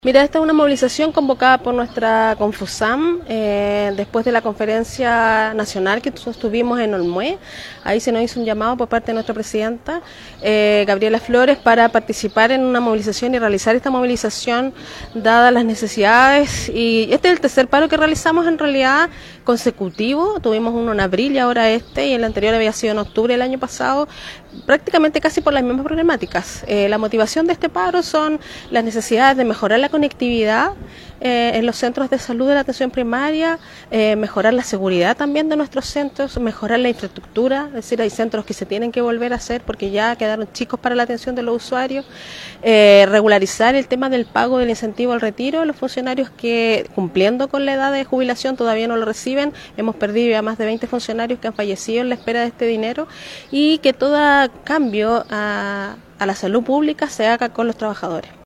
Mira, esta es una movilización convocada por nuestra Confusam después de la conferencia nacional que sostuvimos en Olmué. Ahí se nos hizo un llamado por parte de nuestra presidenta, Gabriela Flores, para participar en una movilización y realizar esta movilización dadas las necesidades. Y este es el tercer paro que realizamos en realidad consecutivo. Tuvimos uno en abril y ahora este, y el anterior había sido en octubre del año pasado, prácticamente casi por las mismas problemáticas. La motivación de este paro son las necesidades de mejorar la conectividad en los centros de salud de la atención primaria, mejorar la seguridad también de nuestros centros, mejorar la infraestructura, es decir, hay centros que se tienen que volver a hacer porque ya quedaron chicos para la atención de los usuarios, regularizar el tema del pago del incentivo al retiro, los funcionarios que cumpliendo con la edad de jubilación todavía no lo reciben, hemos perdido ya más de 20 funcionarios que han fallecido en la espera de este dinero, y que todo cambio a la salud pública se haga con los trabajadores.